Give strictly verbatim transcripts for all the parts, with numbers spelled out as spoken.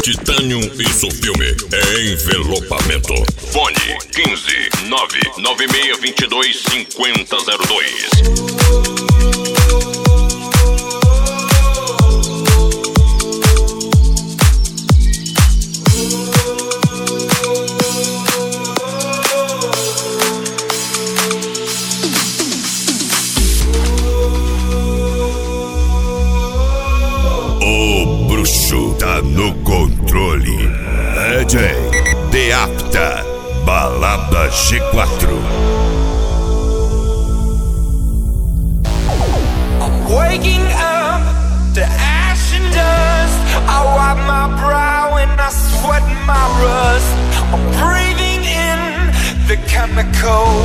Titanium, isso filme é envelopamento. Fone quinze nove nove seis dois dois cinco zero zero dois. Tá no controle. D J Deapta, Balada G quatro. I'm waking up to ash and dust. I wipe my brow and I sweat my rust. I'm breathing in the chemical.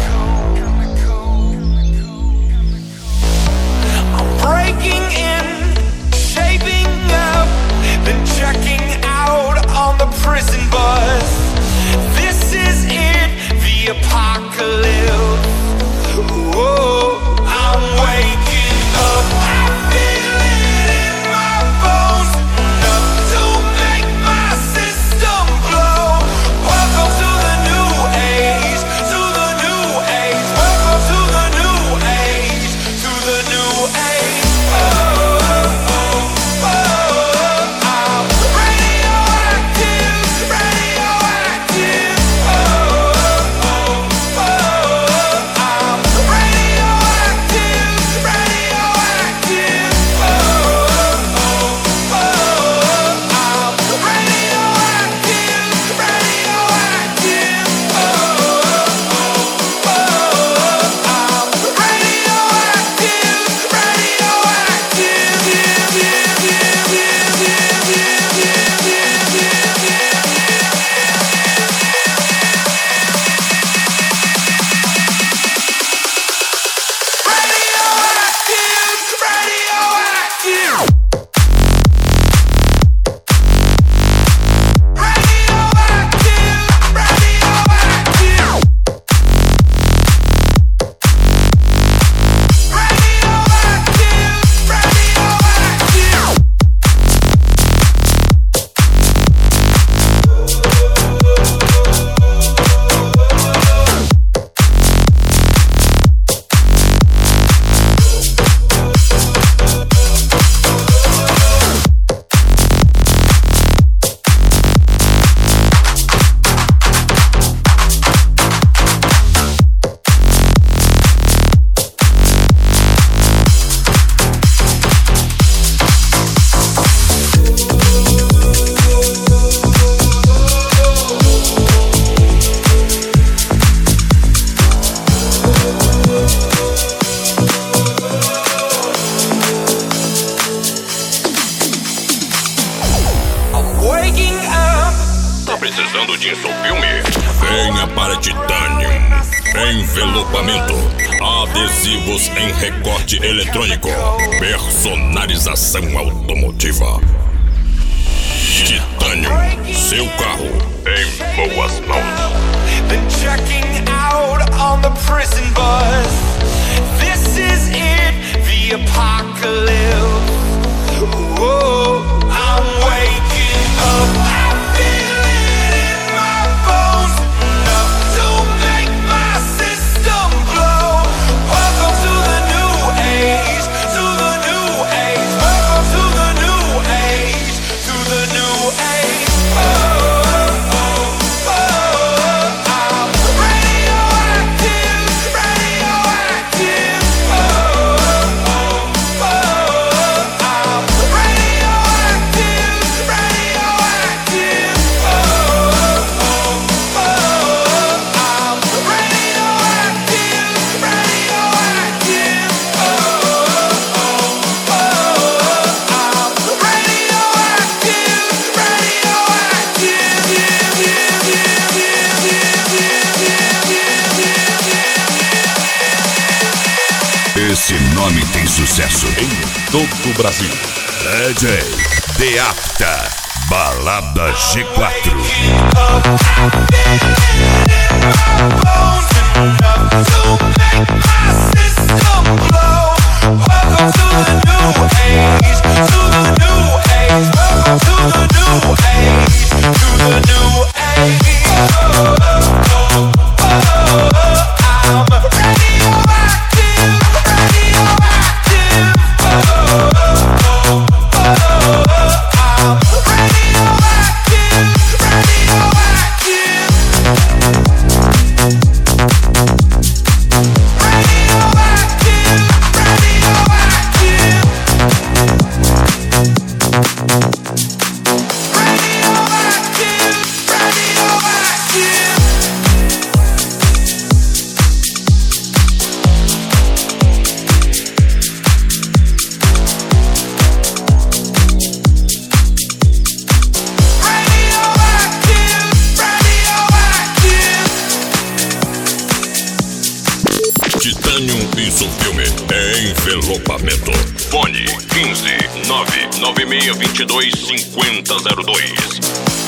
I'm breaking in, shaping up, then checking out on the prison bus. This is it, the apocalypse. Whoa, I'm waking up. I feel it in my bones, enough to make my system blow. Welcome to the new age, to the new age. Welcome to the new age, to the new age. Oh, oh, oh, oh. I'm radioactive, radioactive. Oh, oh, oh, oh. I'm radioactive, radioactive. Oh, oh, oh, oh. I'm radioactive, radioactive. Oh, oh, oh, oh. I'm radioactive, radioactive. Waking up. Tá precisando disso, filme? Venha para Titanium. Envelopamento, adesivos em recorte eletrônico, personalização automotiva. Titanium, seu carro em boas mãos. Then checking out on the prison bus. This is it, the apocalypse. Whoa, I'm waking up. I feel it in my bones, enough to make my system blow. Welcome to the new age, to the new age. Welcome to the new age, to the new age. Oh, oh, oh, oh. I'm radioactive, radioactive. Oh, oh, oh, oh. I'm radioactive, radioactive. Oh, oh, oh, oh. I'm radioactive, radioactive. Oh, oh, oh, oh. I'm radioactive, radioactive. Esse nome tem sucesso Em todo o Brasil. D J Deapta, Balada G quatro. Welcome to the new age, to the new age. Welcome to the new age. Titanium Piso Filme é envelopamento. Fone quinze nove nove seis dois dois cinco zero zero dois.